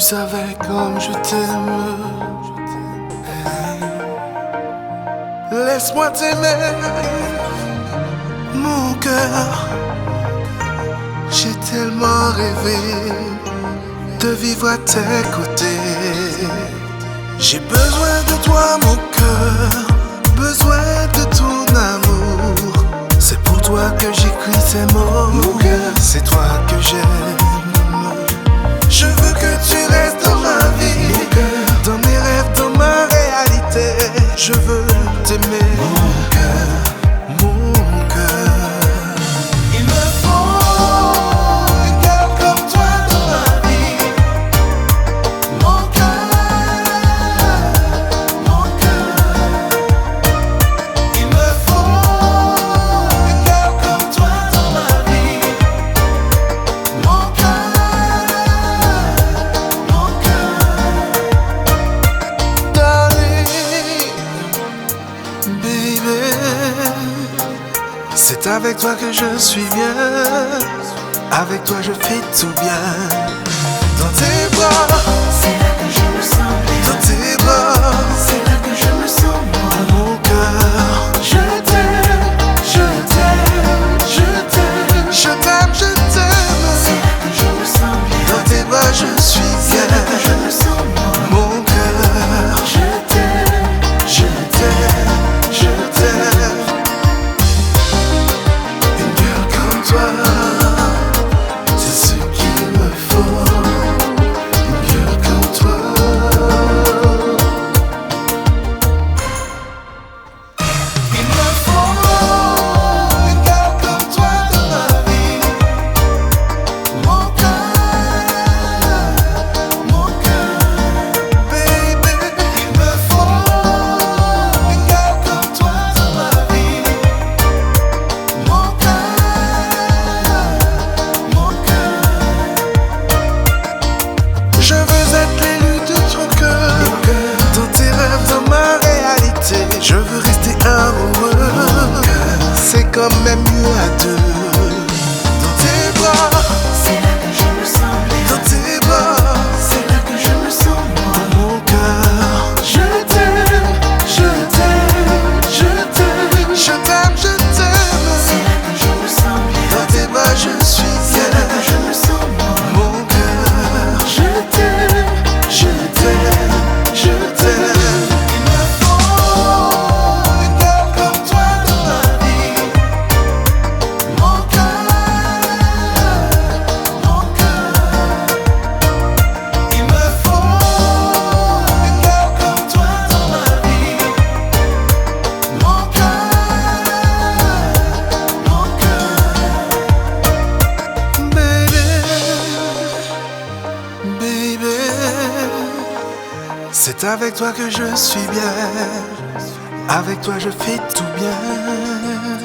savais comme je t'aime. Laisse-moi t'aimer, mon cœur. J'ai tellement rêvé de vivre à tes côtés. J'ai besoin de toi, mon cœur, besoin de ton amour. C'est pour toi que j'écris ces mots, mon cœur. C'est toi que j'aime. Je veux que tu restes dans ma vie, mon cœur, dans mes rêves, dans ma réalité. Je veux t'aimer, mon cœur, mon cœur. Il me faut une girl comme toi dans ma vie, mon cœur, mon cœur. Il me faut une girl comme toi dans ma vie, mon cœur. C'est avec toi que je suis bien, avec toi je fais tout bien. Dans tes bras, c'est là que je me sens bien. dans tes bras, C'est là que je me sens moi. mon cœur. Je t'aime, je t'aime, je t'aime. Je t'aime, je t'aime. C'est là que je me sens bien. Dans tes bras je suis C'est là que je bien, me sens moi. mon cœur. Je t'aime, Je t'aime, je t'aime. Une girl comme toi, c'est ce qu'il me faut. Une girl comme toi. Il me faut une girl comme toi dans ma vie, mon cœur, baby. Il me faut une girl comme toi dans ma vie, mon cœur. Je veux être l'élu de ton cœur, dans tes rêves, dans ma réalité. Je veux rester amoureux, c'est quand même mieux à deux. Dans tes bras, c'est là que je me sens bien. dans tes bras, C'est là que je me sens moi. mon cœur. Je t'aime, je t'aime, je t'aime. Je t'aime, je t'aime. C'est là que je me sens bien. Dans tes bras je suis C'est là que bien, je me sens moi. mon cœur. Je t'aime, je t'aime, je t'aime. Il me faut une girl comme toi dans ma vie, mon cœur, mon cœur. Il me faut une girl comme toi dans ma vie, mon cœur, baby, baby. C'est avec toi que je suis bien, avec toi je fais tout bien.